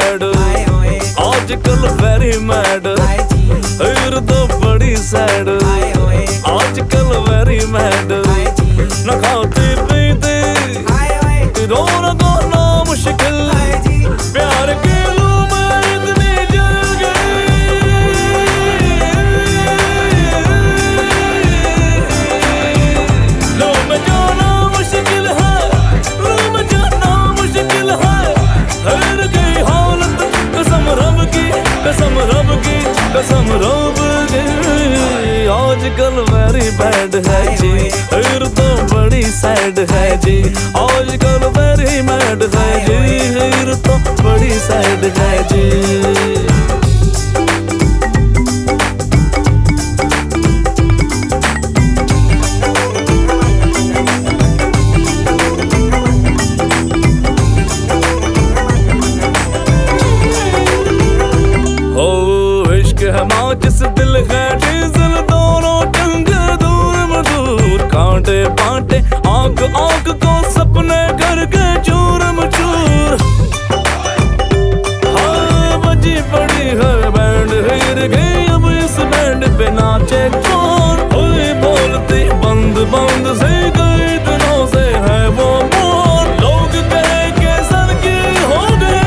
Bad, आजकल very mad, फिर तो बड़ी सैड, आजकल वेरी मैड। न खाते पीते रोना गाना मुश्किल, प्यार के लूं मैं इतनी जल गई, लूं में जाना मुश्किल है, लूं में जाना मुश्किल है, हर गई हालत कसम रब की, कसम रब की, कसम रब की। आजकल वेरी बैड है जी, फिर तो बड़ी सैड है जी, आजकल वेरी मैड है जी, फिर तो बड़ी सैड है जी। जिस दिल है डीजल दोनों टंग दूर मधुर, कांटे बांटे आंख आंख को सपने करके चूर मचूर। हाँ बजी पड़ी है बैंड, हिर गई अब इस बैंड पे नाचे कौन, हुई बोलती बंद बंद से कई दिनों से है वो मोर, लोग कहे के सर की हो गई,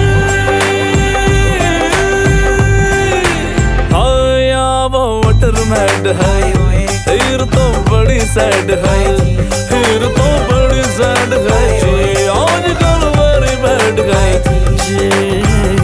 मैड है, फिर तो बड़ी सैड है, फिर तो बड़ी सैड है जी, आजकल वेरी बैड है जी।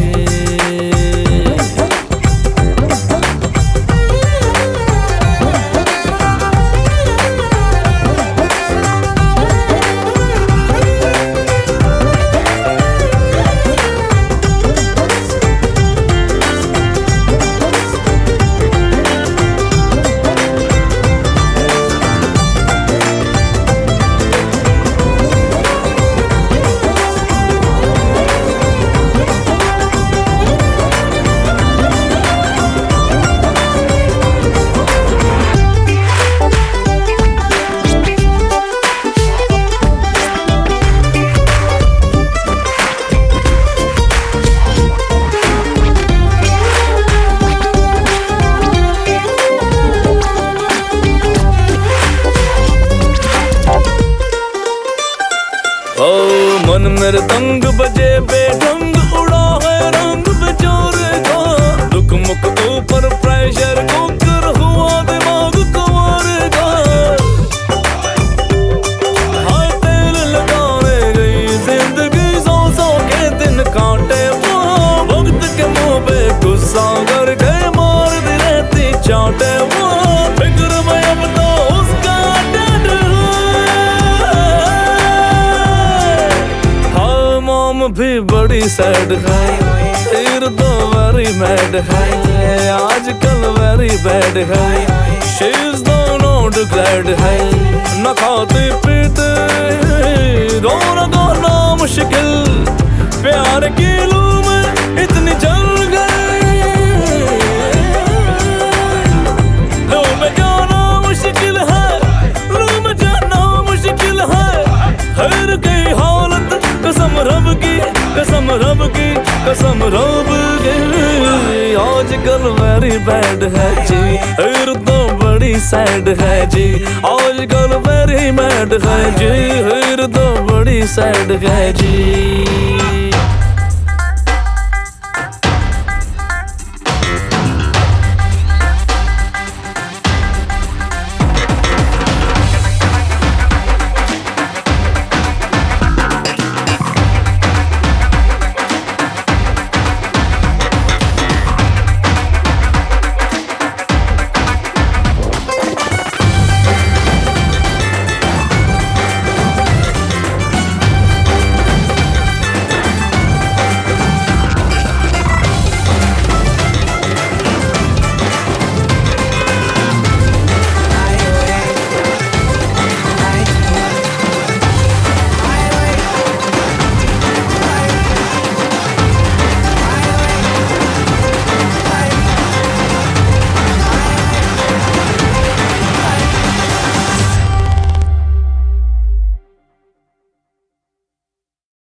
मन मेरे तंग बजे बेढंग, उड़ा है रंग बेजोर का, दुख मुख ऊपर प्रेशर कुकर हुआ दिमाग कुंवर का। हाय तेल लगाने गई जिंदगी, सौ सौ के दिन काटे वो, वक्त के मुंह पे गुस्सा करके मार दी रहती चाटे वो, फिक्र में अब तो उसका भी बड़ी सैड है, फिर तो वेरी मैड है, आजकल वेरी बैड है, शी इज नॉट ग्लैड है। न खाते पीते रोना गाना मुश्किल, प्यार की लूं में इतनी जल गई, लूं में जाना मुश्किल है, लूं में जाना मुश्किल है, हर गई हालत कसम रब की, कसम रब की, कसम रब की। आजकल वेरी बैड है जी, फिर तो बड़ी सैड है जी, आजकल वेरी मैड है जी, फिर तो बड़ी सैड है जी।